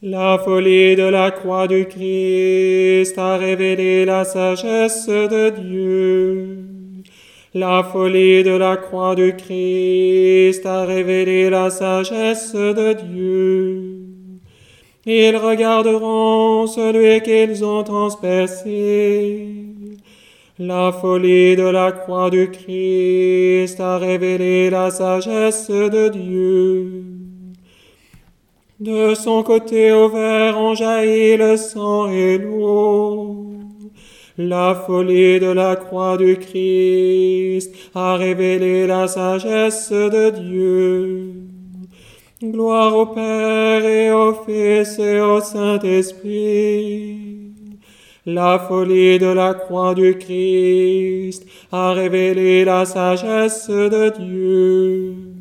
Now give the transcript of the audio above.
La folie de la croix du Christ a révélé la sagesse de Dieu. La folie de la croix du Christ a révélé la sagesse de Dieu. Ils regarderont celui qu'ils ont transpercé. La folie de la croix du Christ a révélé la sagesse de Dieu. De son côté ouvert ont jailli le sang et l'eau. La folie de la croix du Christ a révélé la sagesse de Dieu. Gloire au Père et au Fils et au Saint-Esprit. La folie de la croix du Christ a révélé la sagesse de Dieu.